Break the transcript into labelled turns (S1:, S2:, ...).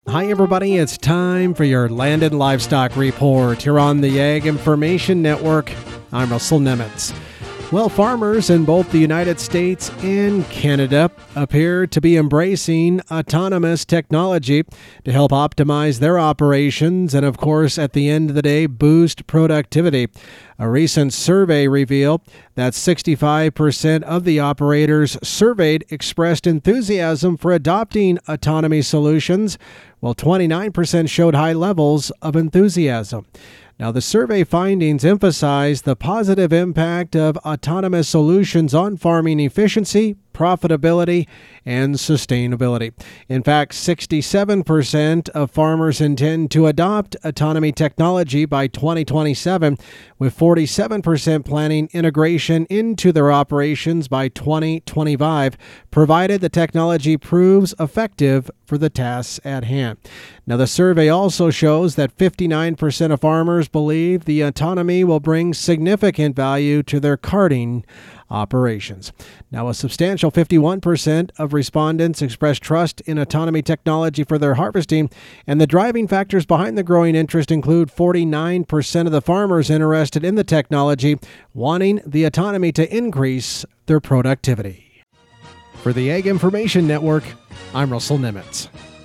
S1: Hi, everybody. It's time for your Land and Livestock Report here on the Ag Information Network. I'm Russell Nemitz. Well, farmers in both the United States and Canada appear to be embracing autonomous technology to help optimize their operations and, of course, at the end of the day, boost productivity. A recent survey revealed that 65% of the operators surveyed expressed enthusiasm for adopting autonomy solutions, while 29% showed high levels of enthusiasm. Now, the survey findings emphasize the positive impact of autonomous solutions on farming efficiency, profitability, and sustainability. In fact, 67% of farmers intend to adopt autonomy technology by 2027, with 47% planning integration into their operations by 2025, provided the technology proves effective for the tasks at hand. Now, the survey also shows that 59% of farmers believe the autonomy will bring significant value to their carting operations. Now, a substantial 51% of respondents expressed trust in autonomy technology for their harvesting, and the driving factors behind the growing interest include 49% of the farmers interested in the technology wanting the autonomy to increase their productivity. For the Ag Information Network, I'm Russell Nemitz.